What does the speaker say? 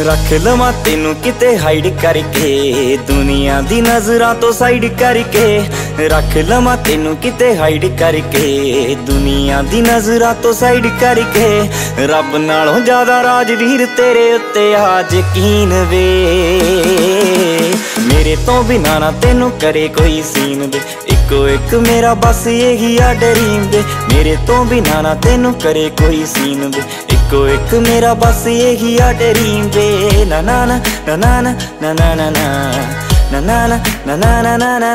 रख लवां तेनू किते हाइड करके, दुनिया दी नजरां तो साइड करके। रख लवां तेनू किते हाइड करके, दुनिया दी नजरां तो साइड करके। रब नालों ज्यादा राजवीर तेरे उत्ते आ यकीन वे, मेरे तो बिना ना तेनू करे कोई सीन दे। इको एक मेरा बस यही आ ड्रीम दे, मेरे तो बिना ना तेनू करे कोई सीन दे। इको एक मेरा बस यही आ ड्रीम दे। ना ना ना ना ना ना ना ना ना ना ना ना ना ना ना।